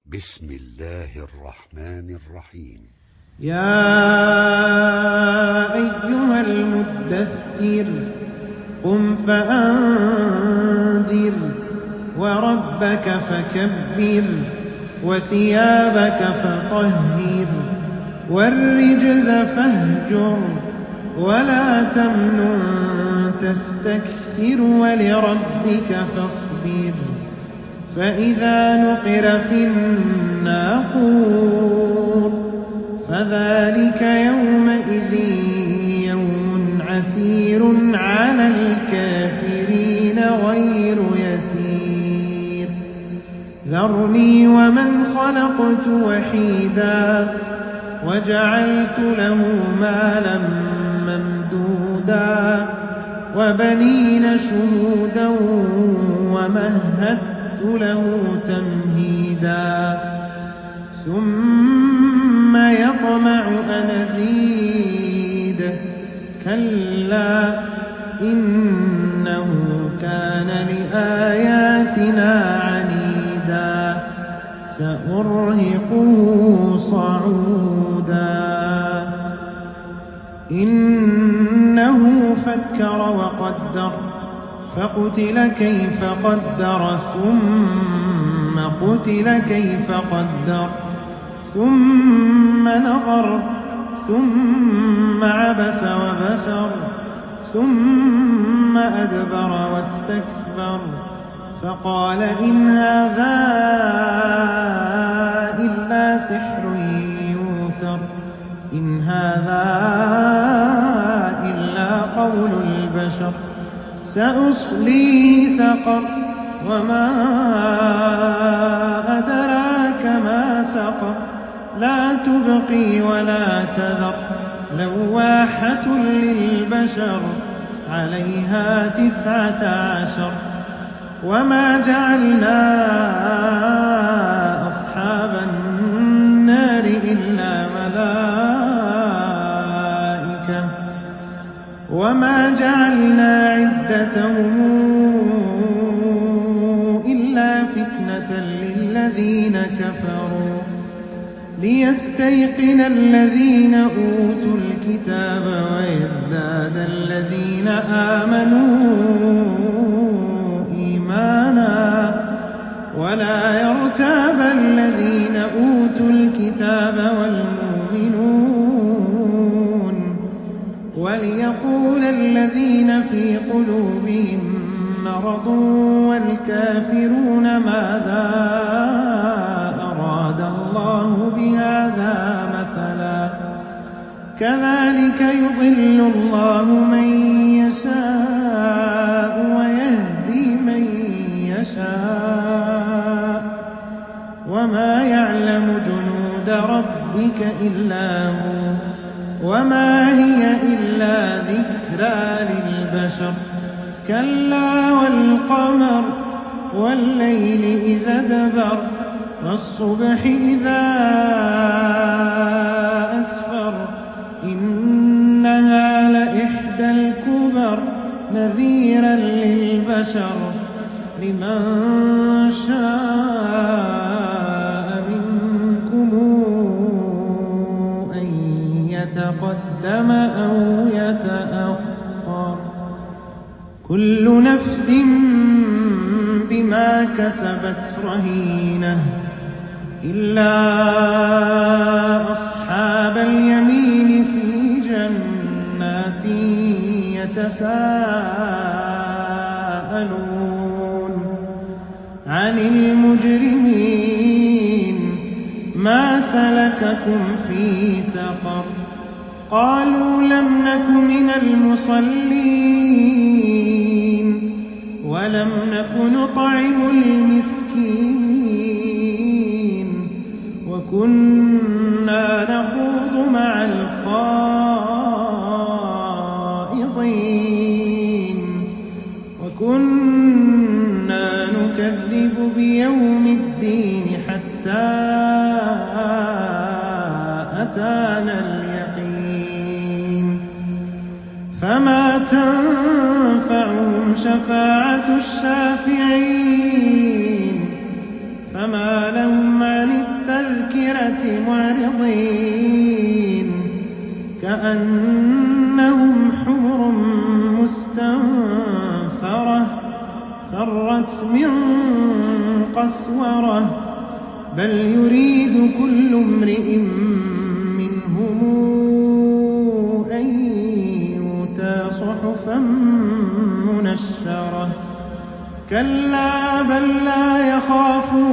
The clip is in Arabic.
بسم الله الرحمن الرحيم. يا أيها المدثر قم فأنذر وربك فكبر وثيابك فطهر والرجز فاهجر ولا تمنن تستكثر ولربك فاصبر فإذا نقر في الناقور فذلك يومئذ يوم عسير على الكافرين غير يسير ذرني ومن خلقت وحيدا وجعلت له مالا ممدودا وبنين شهودا ومهدت له تمهيدا ثم يطمع أن أزيد كلا إنه كان لآياتنا عنيدا سأرهقه صعودا إنه فكر وقدر فقتل كيف قدر ثم قتل كيف قدر ثم نظر ثم عبس وبسر ثم أدبر واستكبر فقال إن هذا إلا سحر يؤثر إن هذا إلا قول البشر سأصليه سقر وما أدراك ما سقر لا تبقي ولا تذر لواحة للبشر عليها 19 وما جعلنا أصحاب النار إلا ملائكة وما جعلنا عدتهم إلا فتنة للذين كفروا ليستيقن الذين أوتوا الكتاب ويزداد الذين آمنوا إيمانا ولا يرتاب الذين أوتوا الكتاب والمؤمنون وليقول الذين في قلوبهم مرض والكافرون ماذا أراد الله بهذا مثلا كذلك يضل الله من يشاء ويهدي من يشاء وما يعلم جنود ربك إلا هو وما هي إلا ذكرى للبشر كلا والقمر والليل إذا دبر والصبح إذا أسفر إنها لإحدى الكبر نذيرا للبشر لمن شاء منكم أن يتقدم أو يتأخر كل نفس بما كسبت رهينة إلا أصحاب اليمين في جنات يتساءلون عن المجرمين ما سلككم في سقر قالوا لم نك من المصلين ولم نك نطعم المسكين وكنا نخوض مع الخائضين وكنا نكذب بيوم الدين حتى أتانا اليقين فما تنفعهم شفاعة الشافعين فما لهم عن بل يريد كل امرئ منهم أن يؤتى صحفا منشرة كلا بل لا يخافون